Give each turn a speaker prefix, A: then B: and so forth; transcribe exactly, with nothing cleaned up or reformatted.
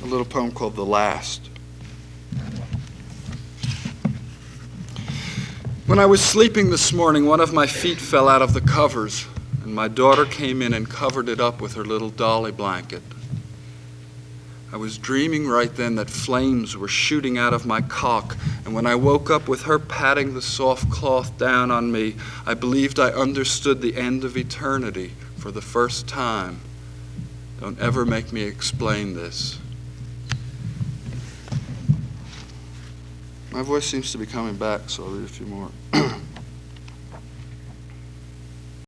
A: a little poem called The Last. When I was sleeping this morning, one of my feet fell out of the covers, and my daughter came in and covered it up with her little dolly blanket. I was dreaming right then that flames were shooting out of my cock, and when I woke up with her patting the soft cloth down on me, I believed I understood the end of eternity for the first time. Don't ever make me explain this. My voice seems to be coming back, so I'll read a few more.